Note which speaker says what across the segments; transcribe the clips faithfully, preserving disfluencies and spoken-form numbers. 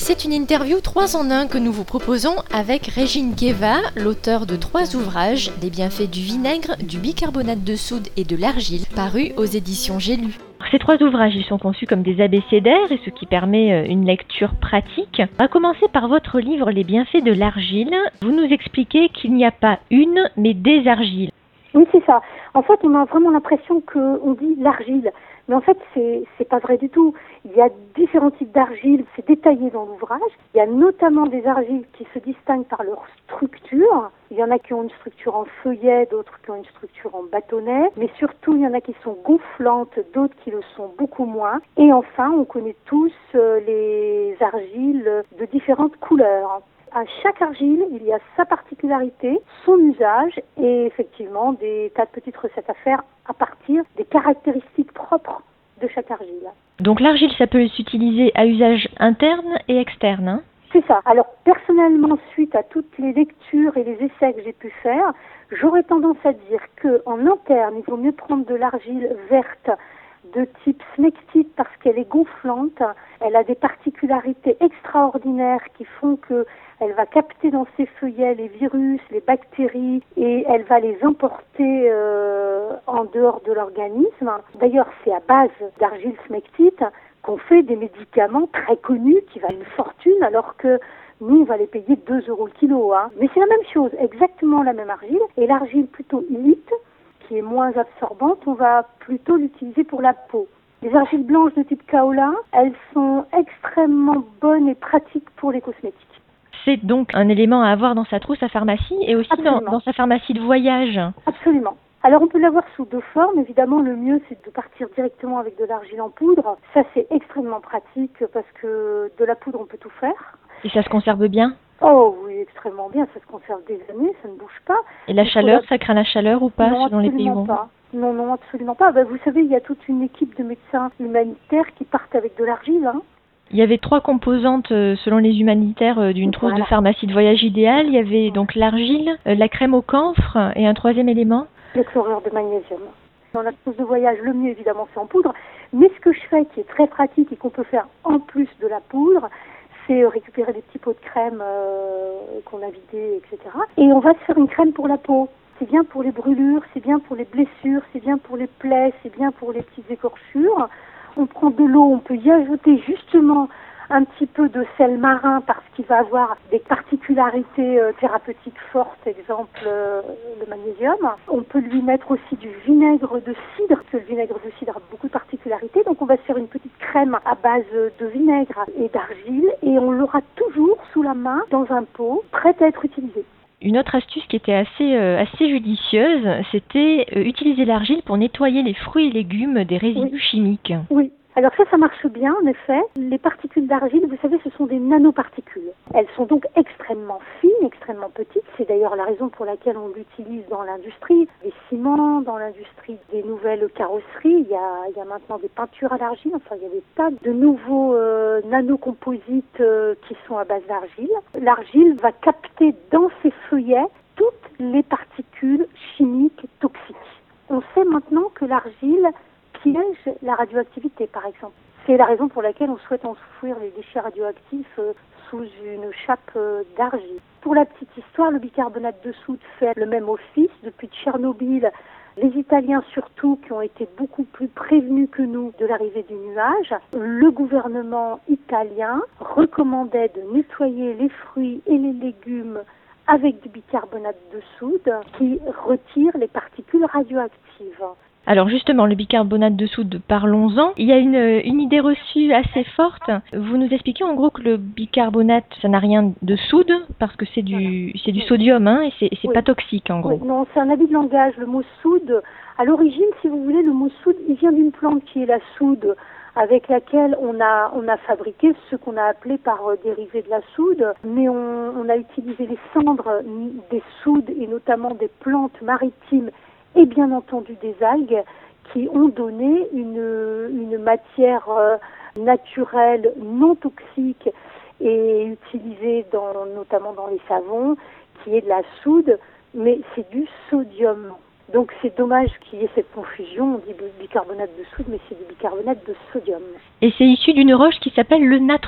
Speaker 1: C'est une interview trois en un que nous vous proposons avec Régine Gueva, l'auteure de trois ouvrages, Les bienfaits du vinaigre, du bicarbonate de soude et de l'argile, parus aux éditions J'ai lu. Ces trois ouvrages, ils sont conçus comme des abécédaires, et ce qui permet une lecture pratique. On va commencer par votre livre Les bienfaits de l'argile. Vous nous expliquez qu'il n'y a pas une, mais des argiles.
Speaker 2: Oui, c'est ça. En fait, on a vraiment l'impression qu'on dit l'argile. Mais en fait, c'est c'est pas vrai du tout. Il y a différents types d'argile, c'est détaillé dans l'ouvrage. Il y a notamment des argiles qui se distinguent par leur structure. Il y en a qui ont une structure en feuillet, d'autres qui ont une structure en bâtonnet. Mais surtout, il y en a qui sont gonflantes, d'autres qui le sont beaucoup moins. Et enfin, on connaît tous euh, les argiles de différentes couleurs. À chaque argile, il y a sa particularité, son usage et effectivement des tas de petites recettes à faire à partir des caractéristiques propres de chaque argile.
Speaker 1: Donc l'argile, ça peut s'utiliser à usage interne et externe, hein ?
Speaker 2: C'est ça. Alors personnellement, suite à toutes les lectures et les essais que j'ai pu faire, j'aurais tendance à dire qu'en interne, il vaut mieux prendre de l'argile verte de type smectite parce qu'elle est gonflante, elle a des particularités extraordinaires qui font que elle va capter dans ses feuillets les virus, les bactéries et elle va les emporter euh, en dehors de l'organisme. D'ailleurs, c'est à base d'argile smectite qu'on fait des médicaments très connus qui valent une fortune alors que nous, on va les payer deux euros le kilo. Hein. Mais c'est la même chose, exactement la même argile. Et l'argile plutôt élite, qui est moins absorbante, on va plutôt l'utiliser pour la peau. Les argiles blanches de type kaolin, elles sont extrêmement bonnes et pratiques pour les cosmétiques.
Speaker 1: C'est donc un élément à avoir dans sa trousse à pharmacie et aussi dans, dans sa pharmacie de voyage.
Speaker 2: Absolument. Alors on peut l'avoir sous deux formes. Évidemment, le mieux c'est de partir directement avec de l'argile en poudre. Ça c'est extrêmement pratique parce que de la poudre on peut tout faire.
Speaker 1: Et ça se conserve bien ?
Speaker 2: Oh oui, extrêmement bien. Ça se conserve des années, ça ne bouge pas.
Speaker 1: Et la chaleur, ça craint la chaleur ou pas
Speaker 2: non,
Speaker 1: selon les pays où on
Speaker 2: va ? Non, non, absolument pas. Ben, vous savez, il y a toute une équipe de médecins humanitaires qui partent avec de l'argile. Hein.
Speaker 1: Il y avait trois composantes euh, selon les humanitaires euh, d'une trousse voilà. de pharmacie de voyage idéale. Il y avait donc l'argile, euh, la crème au camphre et un troisième élément.
Speaker 2: Le chlorure de magnésium. Dans la trousse de voyage, le mieux évidemment c'est en poudre. Mais ce que je fais qui est très pratique et qu'on peut faire en plus de la poudre, c'est récupérer des petits pots de crème euh, qu'on a vidés, et cetera. Et on va se faire une crème pour la peau. C'est bien pour les brûlures, c'est bien pour les blessures, c'est bien pour les plaies, c'est bien pour les petites écorchures. On prend de l'eau, on peut y ajouter justement un petit peu de sel marin parce qu'il va avoir des particularités euh, thérapeutiques fortes, exemple euh, le magnésium. On peut lui mettre aussi du vinaigre de cidre, parce que le vinaigre de cidre a beaucoup de particularités. Donc on va se faire une petite crème à base de vinaigre et d'argile et on l'aura toujours sous la main dans un pot, prête à être utilisée.
Speaker 1: Une autre astuce qui était assez, euh, assez judicieuse, c'était euh, utiliser l'argile pour nettoyer les fruits et légumes des résidus oui. chimiques.
Speaker 2: Oui. Alors ça, ça marche bien, en effet. Les particules d'argile, vous savez, ce sont des nanoparticules. Elles sont donc extrêmement fines, extrêmement petites. C'est d'ailleurs la raison pour laquelle on l'utilise dans l'industrie des ciments, dans l'industrie des nouvelles carrosseries. Il y a, il y a maintenant des peintures à l'argile. Enfin, il y a des tas de nouveaux euh, nanocomposites euh, qui sont à base d'argile. L'argile va capter dans ses feuillets toutes les particules chimiques toxiques. On sait maintenant que l'argile piège la radioactivité, par exemple. C'est la raison pour laquelle on souhaite enfouir les déchets radioactifs euh, sous une chape euh, d'argile. Pour la petite histoire, le bicarbonate de soude fait le même office. Depuis Tchernobyl, les Italiens surtout, qui ont été beaucoup plus prévenus que nous de l'arrivée du nuage, le gouvernement italien recommandait de nettoyer les fruits et les légumes avec du bicarbonate de soude qui retire les particules radioactives.
Speaker 1: Alors justement, le bicarbonate de soude, parlons-en. Il y a une, une idée reçue assez forte. Vous nous expliquez en gros que le bicarbonate, ça n'a rien de soude, parce que c'est du, c'est du sodium, hein, et c'est, c'est oui. pas toxique en gros.
Speaker 2: Oui, non, c'est un abus de langage. Le mot soude, à l'origine, si vous voulez, le mot soude, il vient d'une plante qui est la soude, avec laquelle on a, on a fabriqué ce qu'on a appelé par euh, dérivé de la soude, mais on, on a utilisé les cendres des soudes et notamment des plantes maritimes et bien entendu des algues qui ont donné une, une matière euh, naturelle non toxique et utilisée dans, notamment dans les savons, qui est de la soude, mais c'est du sodium. Donc c'est dommage qu'il y ait cette confusion, on dit bicarbonate de soude, mais c'est du bicarbonate de sodium.
Speaker 1: Et c'est issu d'une roche qui s'appelle le natron.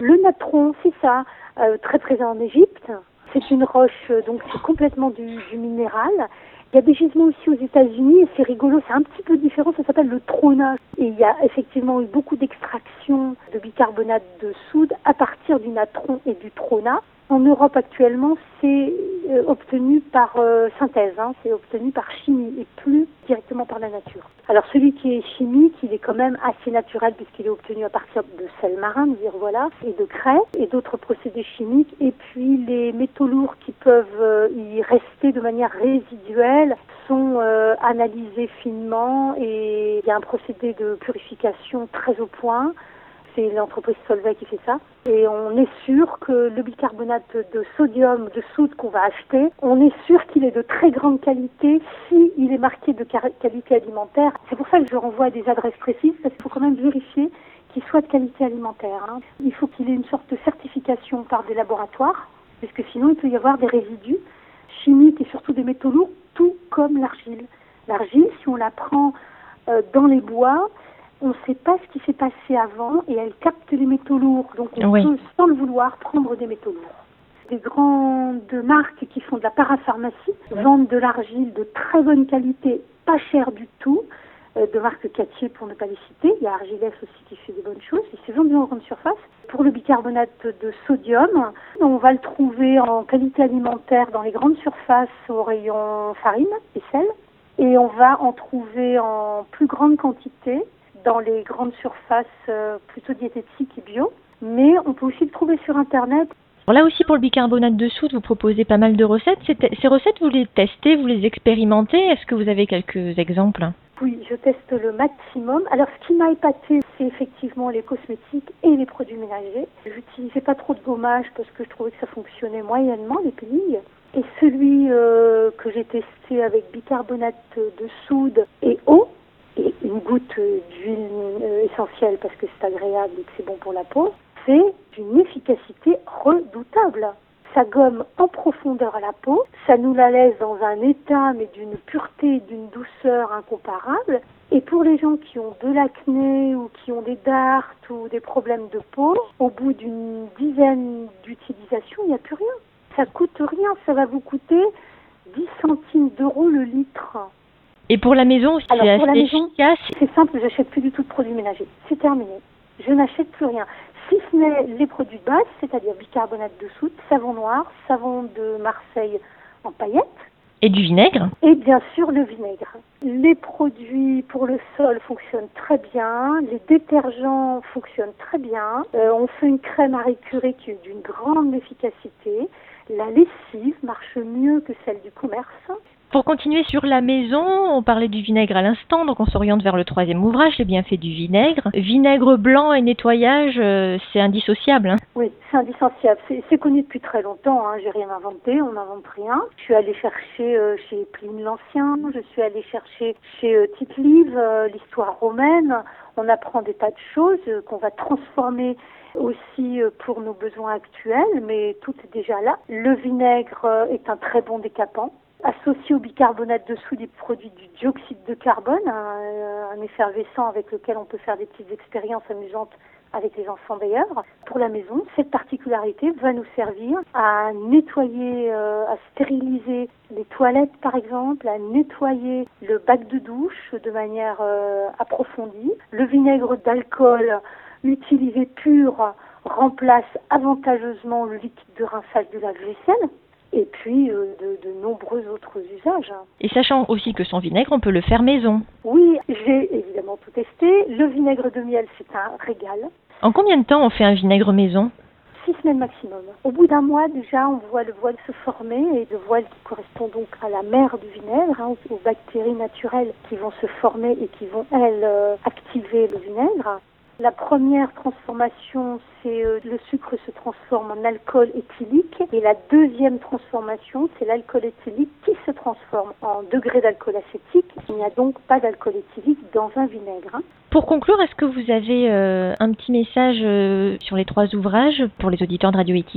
Speaker 2: Le natron, c'est ça, euh, très présent en Égypte. C'est une roche, euh, donc c'est complètement du, du minéral. Il y a des gisements aussi aux États-Unis et c'est rigolo, c'est un petit peu différent, ça s'appelle le trona. Et il y a effectivement eu beaucoup d'extraction de bicarbonate de soude à partir du natron et du trona. En Europe actuellement, c'est euh, obtenu par euh, synthèse, hein, c'est obtenu par chimie et plus directement par la nature. Alors celui qui est chimique, il est quand même assez naturel puisqu'il est obtenu à partir de sel marin, de dire voilà, et de craie et d'autres procédés chimiques. Et puis les métaux lourds qui peuvent euh, y rester de manière résiduelle sont euh, analysés finement et il y a un procédé de purification très au point. C'est l'entreprise Solvay qui fait ça. Et on est sûr que le bicarbonate de sodium, de soude qu'on va acheter, on est sûr qu'il est de très grande qualité si il est marqué de qualité alimentaire. C'est pour ça que je renvoie à des adresses précises, parce qu'il faut quand même vérifier qu'il soit de qualité alimentaire. Hein. Il faut qu'il ait une sorte de certification par des laboratoires, parce que sinon il peut y avoir des résidus chimiques et surtout des métaux lourds, tout comme l'argile. L'argile, si on la prend euh, dans les bois, on ne sait pas ce qui s'est passé avant et elle capte les métaux lourds. Donc on oui. peut, sans le vouloir, prendre des métaux lourds. Des grandes marques qui font de la parapharmacie oui. vendent de l'argile de très bonne qualité, pas chère du tout, euh, de marque Cattier pour ne pas les citer. Il y a Argilès aussi qui fait des bonnes choses et c'est vendu en grande surface. Pour le bicarbonate de sodium, on va le trouver en qualité alimentaire dans les grandes surfaces au rayon farine et sel. Et on va en trouver en plus grande quantité dans les grandes surfaces euh, plutôt diététiques et bio, mais on peut aussi le trouver sur Internet.
Speaker 1: Alors là aussi, pour le bicarbonate de soude, vous proposez pas mal de recettes. Ces recettes, vous les testez, vous les expérimentez. Est-ce que vous avez quelques exemples ?
Speaker 2: Oui, je teste le maximum. Alors, ce qui m'a épaté, c'est effectivement les cosmétiques et les produits ménagers. Je n'utilisais pas trop de gommage parce que je trouvais que ça fonctionnait moyennement, les peelings. Et celui euh, que j'ai testé avec bicarbonate de soude et eau, et une goutte d'huile euh, essentielle parce que c'est agréable et que c'est bon pour la peau, c'est d'une efficacité redoutable. Ça gomme en profondeur la peau, ça nous la laisse dans un état mais d'une pureté, d'une douceur incomparable. Et pour les gens qui ont de l'acné ou qui ont des dartes ou des problèmes de peau, au bout d'une dizaine d'utilisations, il n'y a plus rien. Ça coûte rien, ça va vous coûter dix centimes d'euros le litre.
Speaker 1: Et pour la maison aussi,
Speaker 2: Alors,
Speaker 1: c'est
Speaker 2: pour la
Speaker 1: assez
Speaker 2: maison,
Speaker 1: efficace.
Speaker 2: C'est simple, j'achète plus du tout de produits ménagers. C'est terminé. Je n'achète plus rien. Si ce n'est les produits de base, c'est-à-dire bicarbonate de soude, savon noir, savon de Marseille en paillettes.
Speaker 1: Et du vinaigre.
Speaker 2: Et bien sûr le vinaigre. Les produits pour le sol fonctionnent très bien. Les détergents fonctionnent très bien. Euh, on fait une crème Marie Curie qui est d'une grande efficacité. La lessive marche mieux que celle du commerce.
Speaker 1: Pour continuer sur la maison, on parlait du vinaigre à l'instant, donc on s'oriente vers le troisième ouvrage, les bienfaits du vinaigre. Vinaigre blanc et nettoyage, euh, c'est indissociable. Hein.
Speaker 2: Oui, c'est indissociable. C'est, c'est connu depuis très longtemps. Hein. J'ai rien inventé, on n'invente rien. Je suis allée chercher euh, chez Pline l'Ancien, je suis allée chercher chez euh, Tite-Live, euh, l'histoire romaine. On apprend des tas de choses euh, qu'on va transformer aussi euh, pour nos besoins actuels, mais tout est déjà là. Le vinaigre euh, est un très bon décapant. Associé au bicarbonate de soude, il produit du dioxyde de carbone, un, un effervescent avec lequel on peut faire des petites expériences amusantes avec les enfants d'ailleurs. Pour la maison, cette particularité va nous servir à nettoyer, euh, à stériliser les toilettes par exemple, à nettoyer le bac de douche de manière euh, approfondie. Le vinaigre d'alcool utilisé pur remplace avantageusement le liquide de rinçage de lave-vaisselle. Et puis euh, de, de nombreux autres usages.
Speaker 1: Et sachant aussi que son vinaigre, on peut le faire maison.
Speaker 2: Oui, j'ai évidemment tout testé. Le vinaigre de miel, c'est un régal.
Speaker 1: En combien de temps on fait un vinaigre maison ?
Speaker 2: Six semaines maximum. Au bout d'un mois, déjà, on voit le voile se former, et le voile qui correspond donc à la mère du vinaigre, hein, aux bactéries naturelles qui vont se former et qui vont, elles, euh, activer le vinaigre. La première transformation, c'est euh, le sucre se transforme en alcool éthylique. Et la deuxième transformation, c'est l'alcool éthylique qui se transforme en degré d'alcool acétique. Il n'y a donc pas d'alcool éthylique dans un vinaigre. Hein.
Speaker 1: Pour conclure, est-ce que vous avez euh, un petit message euh, sur les trois ouvrages pour les auditeurs de Radio Éthique ?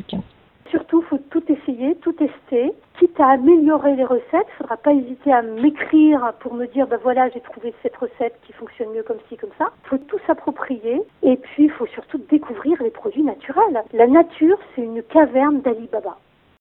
Speaker 2: surtout, il faut tout essayer, tout tester. Quitte à améliorer les recettes, il ne faudra pas hésiter à m'écrire pour me dire, ben voilà, j'ai trouvé cette recette qui fonctionne mieux comme ci, comme ça. Il faut tout s'approprier et puis il faut surtout découvrir les produits naturels. La nature, c'est une caverne d'Ali Baba.